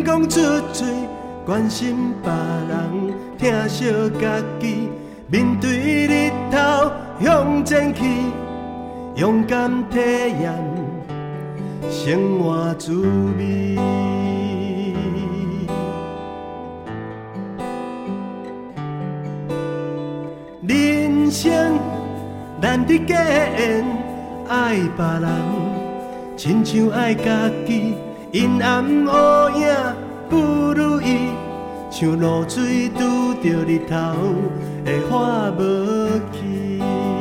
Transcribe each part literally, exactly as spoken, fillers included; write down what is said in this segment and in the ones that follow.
讲出嘴，关心别人，疼惜家己。面对日头向前去，勇敢体验生活滋味。人生难得假演，爱别人，亲像爱家己。阴暗乌影不如意，像露水拄着日头，会化无去。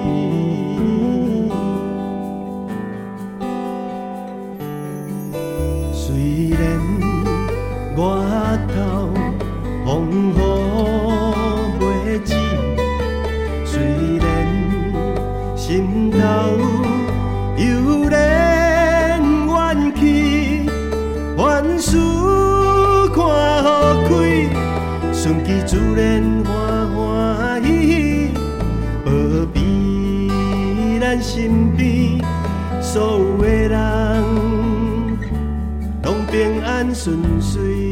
虽然外头风雨袂止，虽然心头犹然怨气，万事看好开，顺其自然，欢欢喜喜，保庇咱身边所有的人，拢平安顺遂。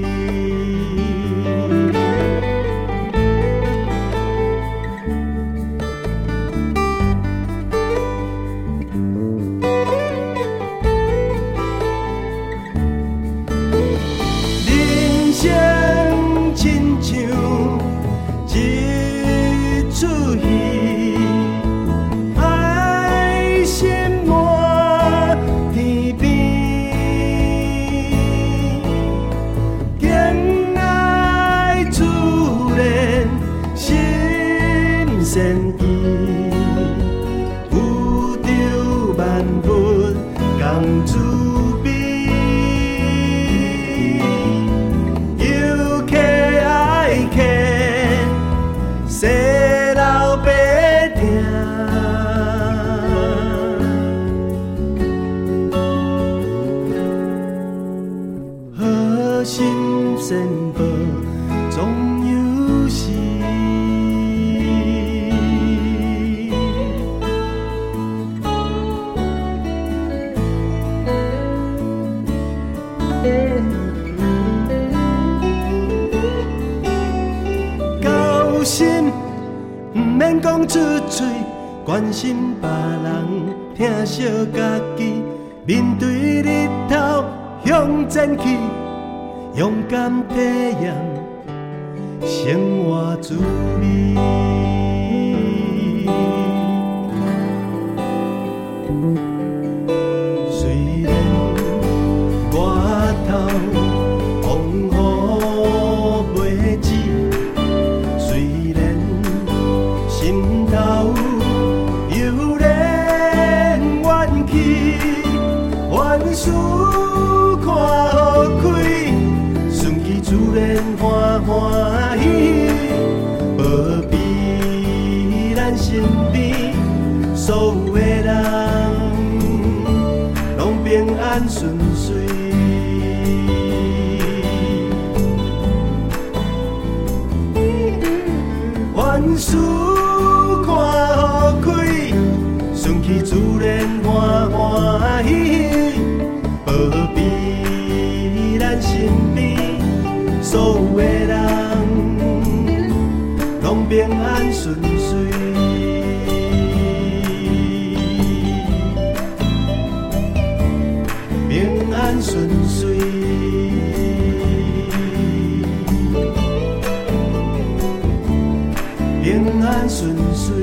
出嘴，关心别人，疼惜家己。面对日头向前去，勇敢体验生活滋味。虽然外头风雨袂止，虽然心头犹然怨气，万事看好开，顺其自然，欢欢喜喜，保庇咱身边所有的人，拢平安顺遂。万事看好开，顺其自然，欢欢喜喜，保庇咱身边所有的人，拢平安顺遂。平安顺遂。平安顺遂。